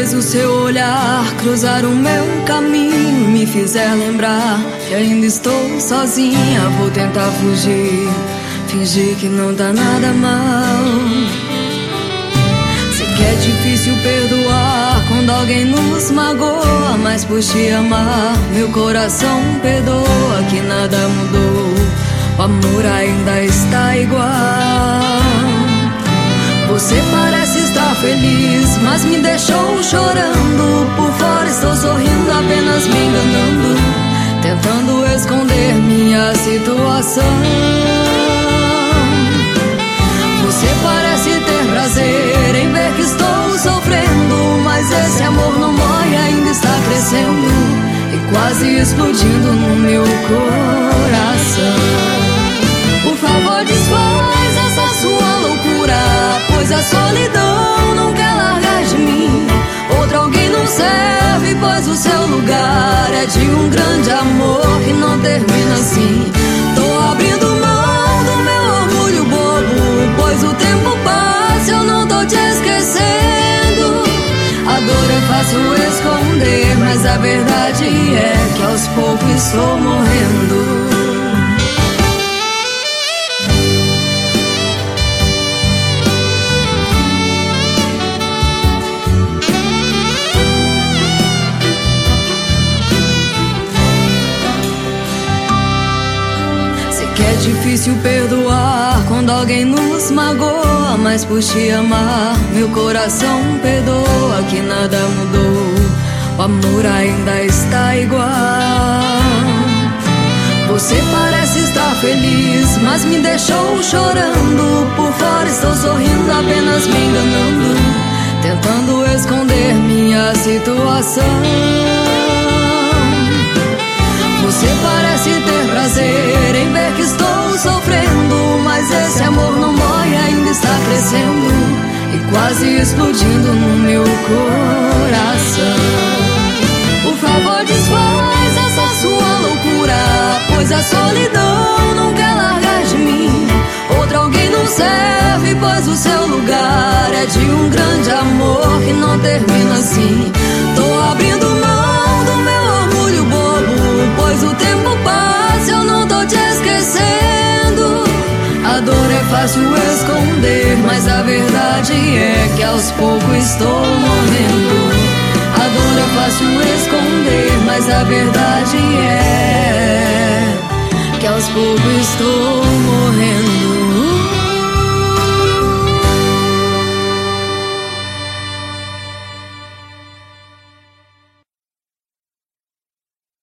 vez o seu olhar cruzar o meu caminho, me fizer lembrar que ainda estou sozinha. Vou tentar fugir, fingir que não tá nada mal. Sei que é difícil perdoar quando alguém nos magoa, mas por te amar, meu coração perdoa. Que nada mudou, o amor ainda está igual. Você parece estar feliz, mas me deixou chorando. Por fora estou sorrindo, apenas me enganando, tentando esconder minha situação. Você parece ter prazer em ver que estou sofrendo, mas esse amor não morre, ainda está crescendo e quase explodindo no meu coração. Por favor, desfaz essa sua loucura, pois a solidão não quer largar de mim. Outro alguém não serve, pois o seu lugar é de um grande amor que não termina assim. Tô abrindo mão do meu orgulho bobo, pois o tempo passa, eu não tô te esquecendo. A dor é fácil esconder, mas a verdade é que aos poucos estou morrendo. Que é difícil perdoar quando alguém nos magoa, mas por te amar, meu coração perdoa. Que nada mudou, o amor ainda está igual. Você parece estar feliz, mas me deixou chorando. Por fora estou sorrindo, apenas me enganando, tentando esconder minha situação. Você parece ter prazer em ver que estou sofrendo, mas esse amor não morre, ainda está crescendo e quase explodindo no meu coração. Por favor, desfaz essa sua loucura, pois a solidão não quer largar de mim. Outro alguém não serve, pois o seu lugar é de um grande amor que não termina assim. Tô abrindo mão do meu orgulho bobo, pois o tempo passa, eu não tô te esquecendo. A dor é fácil esconder, mas a verdade é que aos poucos estou morrendo. A dor é fácil esconder, mas a verdade é que aos poucos estou